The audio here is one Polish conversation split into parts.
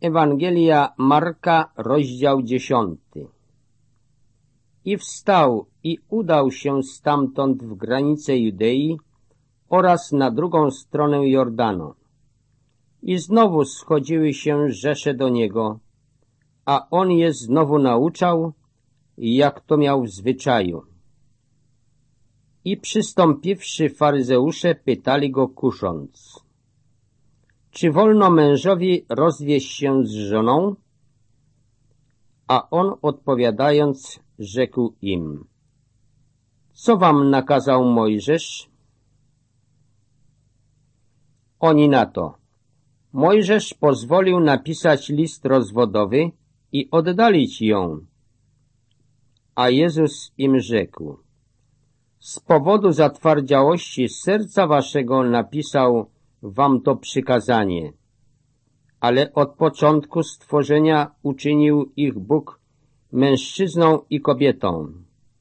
Ewangelia Marka, rozdział 10. I wstał i udał się stamtąd w granice Judei oraz na drugą stronę Jordanu. I znowu schodziły się rzesze do niego, a on je znowu nauczał, jak to miał w zwyczaju. I przystąpiwszy faryzeusze, pytali go kusząc: czy wolno mężowi rozwieść się z żoną? A on odpowiadając rzekł im: co wam nakazał Mojżesz? Oni na to: Mojżesz pozwolił napisać list rozwodowy i oddalić ją. A Jezus im rzekł: z powodu zatwardziałości serca waszego napisał wam to przykazanie, ale od początku stworzenia uczynił ich Bóg mężczyzną i kobietą.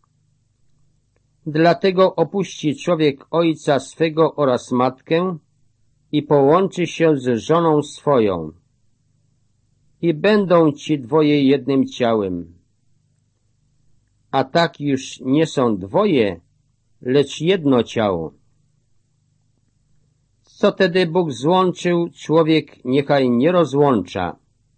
Dlatego opuści człowiek ojca swego oraz matkę i połączy się z żoną swoją i będą ci dwoje jednym ciałem. A tak już nie są dwoje, lecz jedno ciało. Co tedy Bóg złączył, człowiek niechaj nie rozłącza.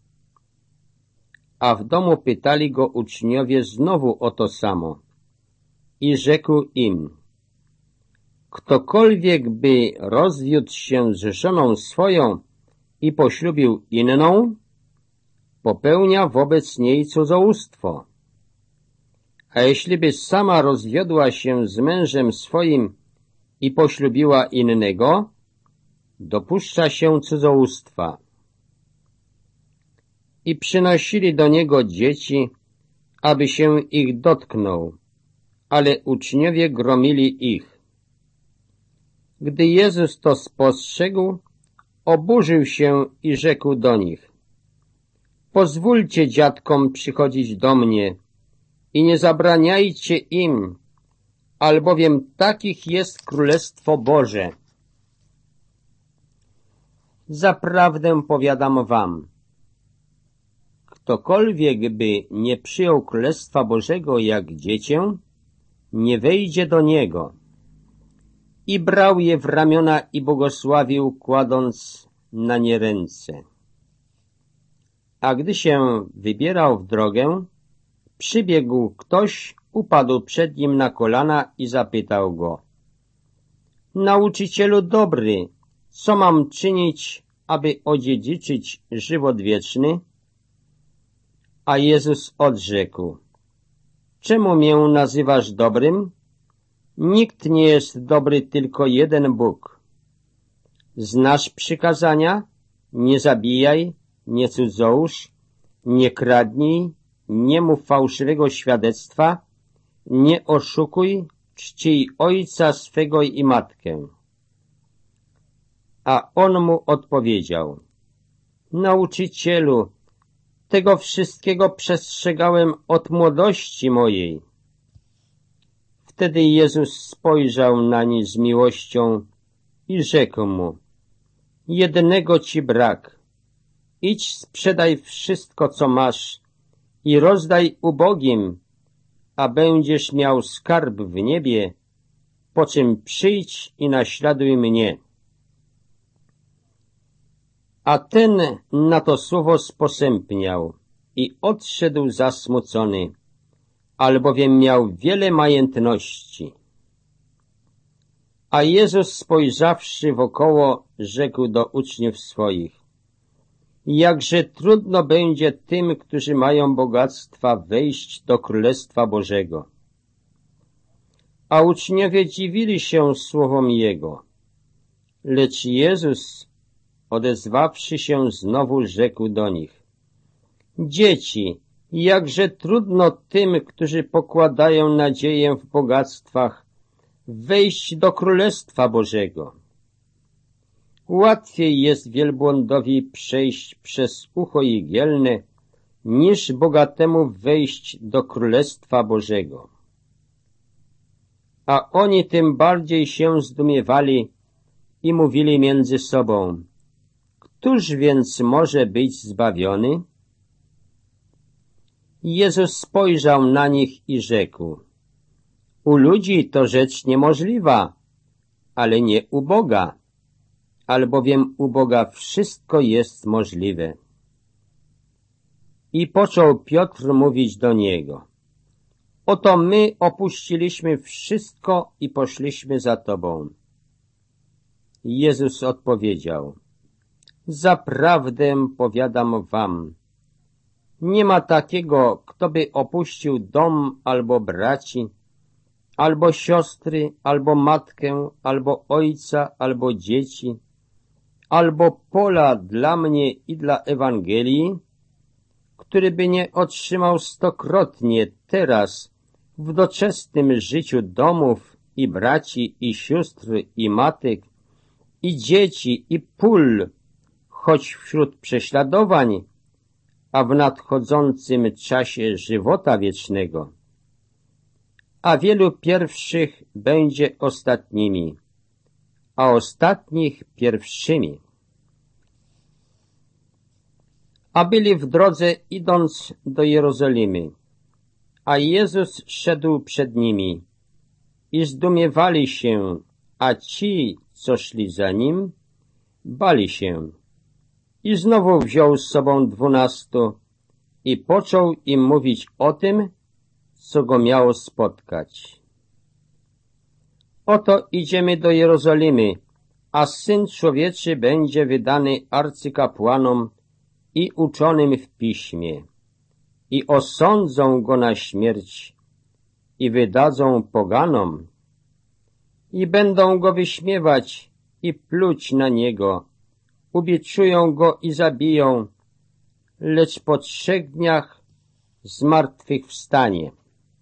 A w domu pytali go uczniowie znowu o to samo. I rzekł im: ktokolwiek by rozwiódł się z żoną swoją i poślubił inną, popełnia wobec niej cudzołóstwo. A jeśli by sama rozwiodła się z mężem swoim i poślubiła innego, dopuszcza się cudzołóstwa. I przynosili do niego dzieci, aby się ich dotknął, ale uczniowie gromili ich. Gdy Jezus to spostrzegł, oburzył się i rzekł do nich: pozwólcie dziadkom przychodzić do mnie i nie zabraniajcie im, albowiem takich jest Królestwo Boże. Zaprawdę powiadam wam, ktokolwiek by nie przyjął Królestwa Bożego jak dziecię, nie wejdzie do niego. I brał je w ramiona i błogosławił, kładąc na nie ręce. A gdy się wybierał w drogę, przybiegł ktoś, upadł przed nim na kolana i zapytał go: nauczycielu dobry, co mam czynić, aby odziedziczyć żywot wieczny? A Jezus odrzekł: czemu mię nazywasz dobrym? Nikt nie jest dobry, tylko jeden Bóg. Znasz przykazania? Nie zabijaj, nie cudzołóż, nie kradnij, nie mów fałszywego świadectwa, nie oszukuj, czcij ojca swego i matkę. A on mu odpowiedział: nauczycielu, tego wszystkiego przestrzegałem od młodości mojej. Wtedy Jezus spojrzał nań z miłością i rzekł mu: jednego ci brak. Idź, sprzedaj wszystko, co masz i rozdaj ubogim, a będziesz miał skarb w niebie, po czym przyjdź i naśladuj mnie. A ten na to słowo sposępniał i odszedł zasmucony, albowiem miał wiele majętności. A Jezus, spojrzawszy wokoło, rzekł do uczniów swoich: jakże trudno będzie tym, którzy mają bogactwa, wejść do Królestwa Bożego. A uczniowie dziwili się słowom Jego. Lecz Jezus, odezwawszy się znowu, rzekł do nich: dzieci, jakże trudno tym, którzy pokładają nadzieję w bogactwach, wejść do Królestwa Bożego. Łatwiej jest wielbłądowi przejść przez ucho igielne, niż bogatemu wejść do Królestwa Bożego. A oni tym bardziej się zdumiewali i mówili między sobą: Któż więc może być zbawiony? Jezus spojrzał na nich i rzekł: u ludzi to rzecz niemożliwa, ale nie u Boga, albowiem u Boga wszystko jest możliwe. I począł Piotr mówić do niego: oto my opuściliśmy wszystko i poszliśmy za Tobą. Jezus odpowiedział: zaprawdę powiadam wam, nie ma takiego, kto by opuścił dom albo braci, albo siostry, albo matkę, albo ojca, albo dzieci, albo pola dla mnie i dla Ewangelii, który by nie otrzymał stokrotnie teraz w doczesnym życiu domów i braci i sióstr i matek i dzieci i pól, choć wśród prześladowań, a w nadchodzącym czasie żywota wiecznego. A wielu pierwszych będzie ostatnimi, a ostatnich pierwszymi. A byli w drodze idąc do Jerozolimy, a Jezus szedł przed nimi i zdumiewali się, a ci, co szli za nim, bali się. I znowu wziął z sobą 12 i począł im mówić o tym, co go miało spotkać. Oto idziemy do Jerozolimy, a Syn Człowieczy będzie wydany arcykapłanom i uczonym w piśmie, i osądzą go na śmierć i wydadzą poganom, i będą go wyśmiewać i pluć na niego, ubiczują go i zabiją, lecz po 3 dniach zmartwychwstanie.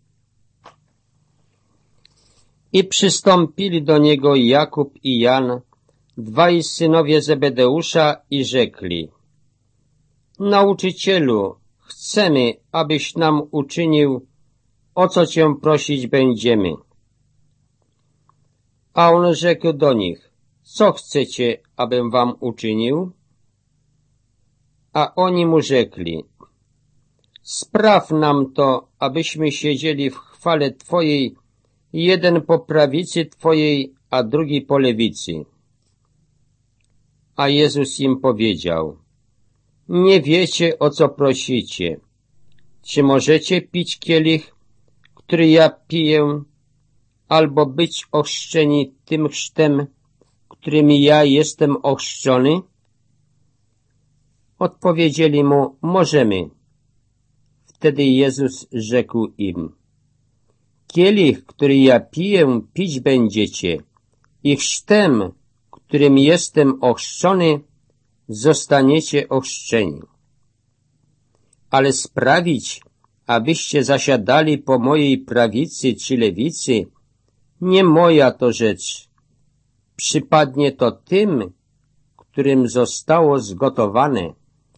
I przystąpili do niego Jakub i Jan, 2 synowie Zebedeusza, i rzekli: Nauczycielu, chcemy, abyś nam uczynił, o co cię prosić będziemy. A on rzekł do nich: co chcecie, abym wam uczynił? A oni mu rzekli: spraw nam to, abyśmy siedzieli w chwale Twojej, jeden po prawicy Twojej, a drugi po lewicy. A Jezus im powiedział: nie wiecie, o co prosicie. Czy możecie pić kielich, który ja piję, albo być ochrzczeni tym chrztem, którym ja jestem ochrzczony? Odpowiedzieli mu: możemy. Wtedy Jezus rzekł im: kielich, który ja piję, pić będziecie, i chrztem, którym jestem ochrzczony, zostaniecie ochrzczeni. Ale sprawić, abyście zasiadali po mojej prawicy czy lewicy, nie moja to rzecz. Przypadnie to tym, którym zostało zgotowane.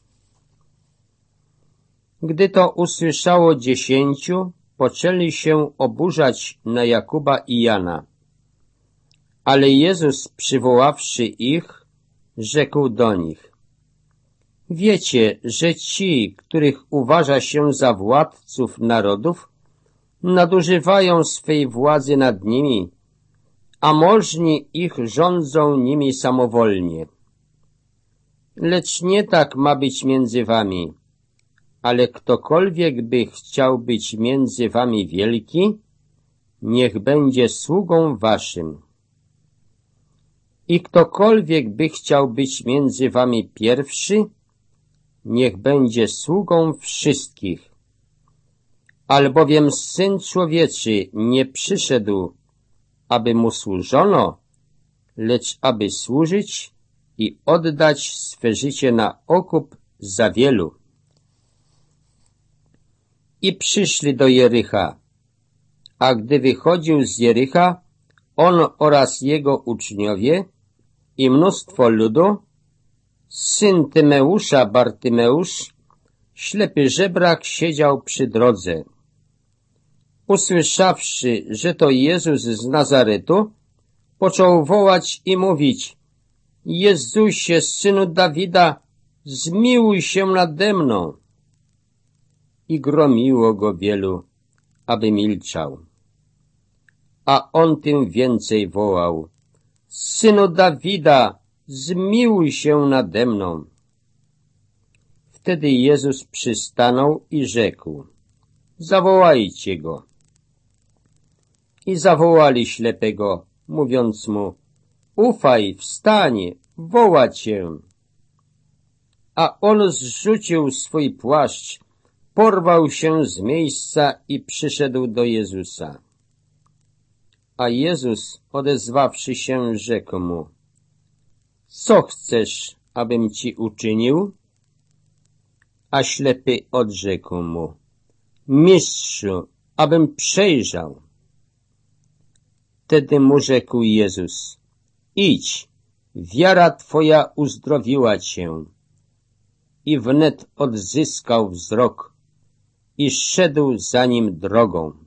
Gdy to usłyszało 10, poczęli się oburzać na Jakuba i Jana. Ale Jezus, przywoławszy ich, rzekł do nich: wiecie, że ci, których uważa się za władców narodów, nadużywają swej władzy nad nimi, a możni ich rządzą nimi samowolnie. Lecz nie tak ma być między wami, ale ktokolwiek by chciał być między wami wielki, niech będzie sługą waszym. I ktokolwiek by chciał być między wami pierwszy, niech będzie sługą wszystkich. Albowiem Syn Człowieczy nie przyszedł, aby mu służono, lecz aby służyć i oddać swe życie na okup za wielu. I przyszli do Jericha, a gdy wychodził z Jericha, on oraz jego uczniowie i mnóstwo ludu, syn Tymeusza Bartymeusz, ślepy żebrak, siedział przy drodze. Usłyszawszy, że to Jezus z Nazaretu, począł wołać i mówić: Jezusie, synu Dawida, zmiłuj się nade mną. I gromiło go wielu, aby milczał. A on tym więcej wołał: Synu Dawida, zmiłuj się nade mną. Wtedy Jezus przystanął i rzekł: zawołajcie go. I zawołali ślepego, mówiąc mu: ufaj, wstań, woła cię. A on zrzucił swój płaszcz, porwał się z miejsca i przyszedł do Jezusa. A Jezus, odezwawszy się, rzekł mu: co chcesz, abym ci uczynił? A ślepy odrzekł mu: Mistrzu, abym przejrzał. Wtedy mu rzekł Jezus: idź, wiara twoja uzdrowiła cię. I wnet odzyskał wzrok i szedł za nim drogą.